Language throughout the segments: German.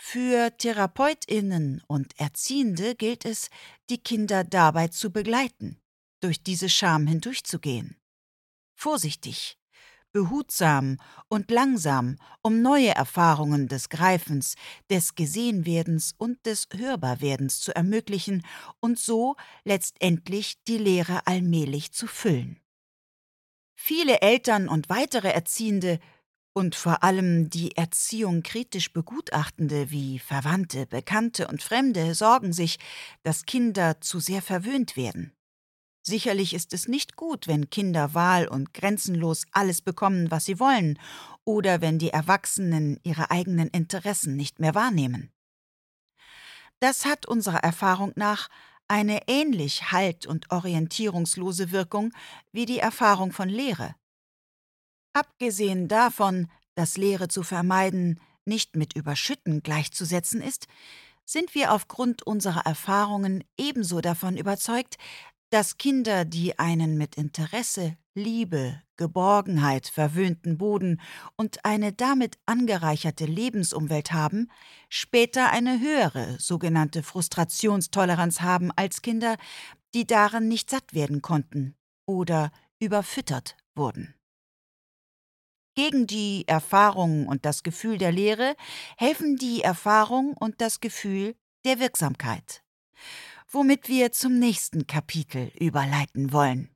Für TherapeutInnen und Erziehende gilt es, die Kinder dabei zu begleiten, durch diese Scham hindurchzugehen. Vorsichtig, behutsam und langsam, um neue Erfahrungen des Greifens, des Gesehenwerdens und des Hörbarwerdens zu ermöglichen und so letztendlich die Leere allmählich zu füllen. Viele Eltern und weitere Erziehende und vor allem die Erziehung kritisch Begutachtende wie Verwandte, Bekannte und Fremde sorgen sich, dass Kinder zu sehr verwöhnt werden. Sicherlich ist es nicht gut, wenn Kinder wahl- und grenzenlos alles bekommen, was sie wollen, oder wenn die Erwachsenen ihre eigenen Interessen nicht mehr wahrnehmen. Das hat unserer Erfahrung nach eine ähnlich halt- und orientierungslose Wirkung wie die Erfahrung von Leere. Abgesehen davon, dass Leere zu vermeiden nicht mit Überschütten gleichzusetzen ist, sind wir aufgrund unserer Erfahrungen ebenso davon überzeugt, dass Kinder, die einen mit Interesse, Liebe, Geborgenheit verwöhnten Boden und eine damit angereicherte Lebensumwelt haben, später eine höhere sogenannte Frustrationstoleranz haben als Kinder, die darin nicht satt werden konnten oder überfüttert wurden. Gegen die Erfahrung und das Gefühl der Leere helfen die Erfahrung und das Gefühl der Wirksamkeit, womit wir zum nächsten Kapitel überleiten wollen.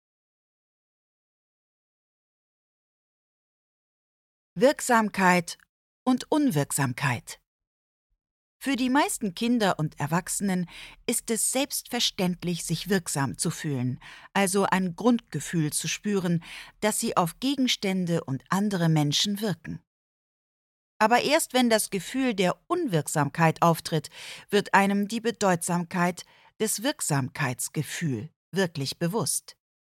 Wirksamkeit und Unwirksamkeit. Für die meisten Kinder und Erwachsenen ist es selbstverständlich, sich wirksam zu fühlen, also ein Grundgefühl zu spüren, dass sie auf Gegenstände und andere Menschen wirken. Aber erst wenn das Gefühl der Unwirksamkeit auftritt, wird einem die Bedeutsamkeit des Wirksamkeitsgefühls wirklich bewusst.